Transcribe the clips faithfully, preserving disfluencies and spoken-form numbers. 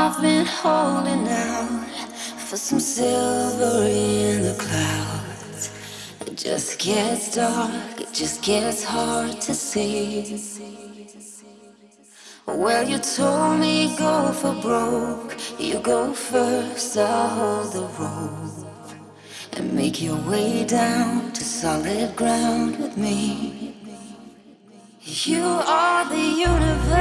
I've been holding out for some silver in the clouds. It just gets dark, it just gets hard to see. Well, you told me go for broke. You go first, I'll hold the rope and make your way down to solid ground with me. You are the universe.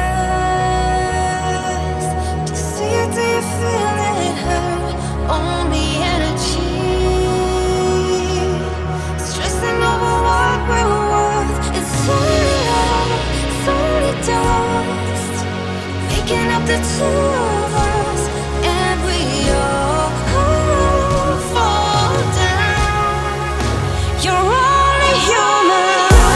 To see it, do you feel it hurt? Only energy. Stressing over what we're worth. It's only love, it's only dust. Making up the two of us, and we all fall down. You're only human.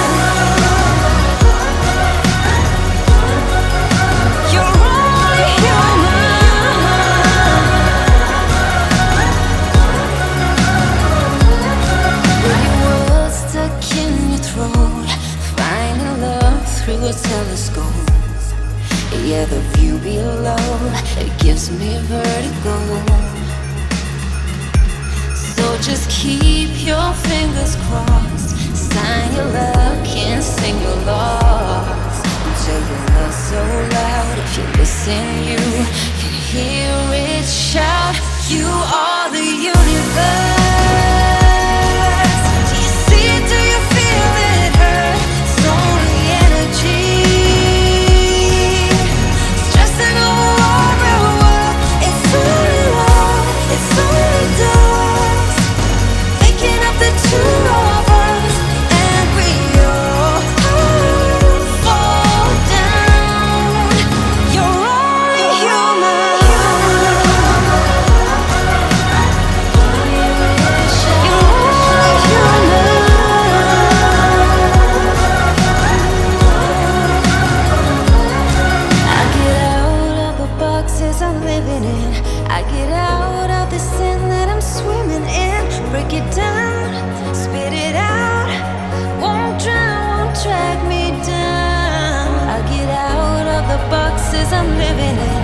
Through a telescope, yeah, the view below, it gives me vertigo. So just keep your fingers crossed, sign your luck and sing your loss until your love so loud. If you listen, you can hear it shout. You are the universe. Do you see it? Do you feel it hurt? It's only I'm living in. I get out of the sin that I'm swimming in. Break it down, spit it out. Won't drown, won't drag me down. I get out of the boxes I'm living in.